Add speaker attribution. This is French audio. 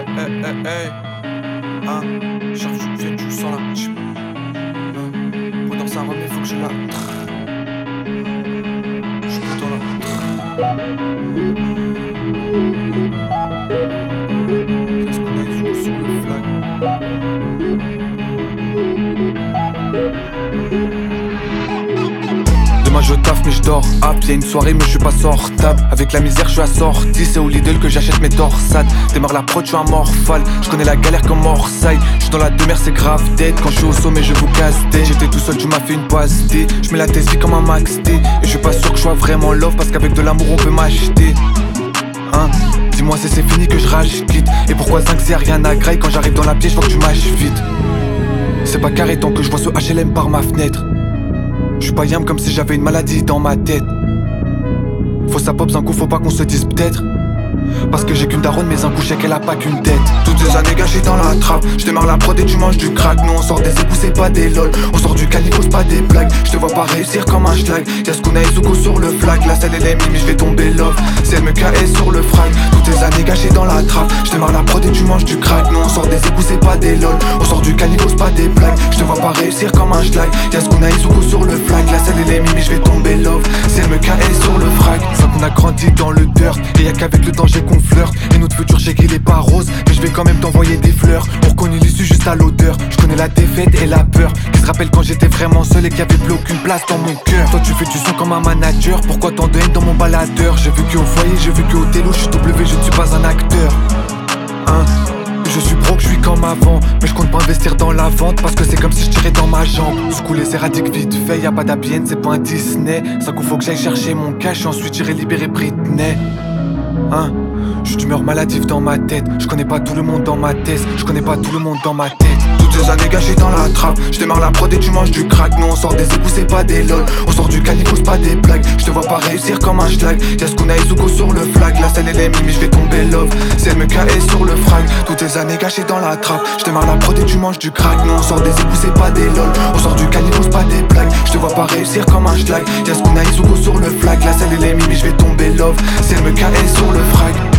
Speaker 1: hey. Hein, cherche, viens, tu le sens là. Pour danser un remix, faut que je la. Je suis pour toi là. Qu'est-ce qu'on a ici sur le flag? Demain je taffe mais je dors apte, y'a une soirée mais je suis pas sortable. Avec la misère je suis assorti, c'est au Lidl que j'achète mes torsades. Démarre la prod, je suis un morphal, je connais la galère comme Orsay. Je suis dans la demeure c'est grave tête, quand je suis au sommet je vous casse tête. J'étais tout seul, tu m'as fait une pastille, je mets la tessie comme un max T. Et je suis pas sûr que je sois vraiment love, parce qu'avec de l'amour on peut m'acheter. Hein, dis-moi si c'est fini que je rage quitte. Et pourquoi 5 c'est rien à graille, quand j'arrive dans la pièce je vois que tu mâches vite. C'est pas carré tant que je vois ce HLM par ma fenêtre. Je suis pas yam comme si j'avais une maladie dans ma tête. Faut ça pop un coup, faut pas qu'on se dise peut-être. Parce que j'ai qu'une daronne mais un coup qu'elle a pas qu'une tête. Toutes ces années gâchées dans la trappe, je démarre la prod et tu manges du crack. Nous on sort des épouses c'est pas des lol, on sort du calico c'est pas des blagues. Je te vois pas réussir comme un schlag, y'a Skuna et Zuko sur le flag. La selle elle est mimi, je vais tomber love, si elle me KS sur le frag. Toutes ces années gâchées dans la trappe, je démarre la prod et tu manges du crack. Nous on sort des épouses c'est pas des lol, on sort du calico c'est pas des blagues. Je te vois pas réussir comme un schlag, y'a Skuna et Zuko sur le flag. La selle elle est mimi, je vais tomber love, si elle me KS sur le frag. Ça qu'on a grandi dans le dirt, et y'a qu'avec le danger qu'on flirte. Et notre futur j'ai qu'il est pas rose, mais je vais quand même t'envoyer des fleurs. On reconnaît l'issue juste à l'odeur, je connais la défaite et la peur. Qui se rappelle quand j'étais vraiment seul et qu'il y avait plus aucune place dans mon cœur. Toi tu fais du son comme un manager, pourquoi tant de haine dans mon baladeur? J'ai vécu au foyer, j'ai vécu au télo, je suis W, je ne suis pas un acteur. Hein, je suis broke, je suis comme avant, mais je compte pas investir dans la vente, parce que c'est comme si je tirais dans ma jambe. Ce coup les éradiques vite fait, y'a pas d'ABN, c'est pas un Disney. Ça qu'on faut que j'aille chercher mon cash, ensuite j'irai libérer Britney. Hein, j'suis d'humeur maladive dans ma tête, je connais pas tout le monde dans ma tête, je connais pas tout le monde dans ma tête. Toutes ces années gâchées dans la trappe, je démarre la prod et tu manges du crack. Nous on sort des épouses c'est pas des lol, on sort du calico c'est pas des blagues. Je te vois pas réussir comme un schlag, y'a Skuna et Zuko sur le flag. La selle elle est mimi, je vais tomber love, si elle me KS sur le frag. Toutes ces années gâchées dans la trappe, je démarre la prod et tu manges du crack. Nous on sort des épouses c'est pas des lol, on sort du calico c'est pas des blagues. Je te vois pas réussir comme un schlag, y'a Skuna et Zuko sur le flag. La selle elle est mimi, je vais tomber love, si elle me KS sur le frag.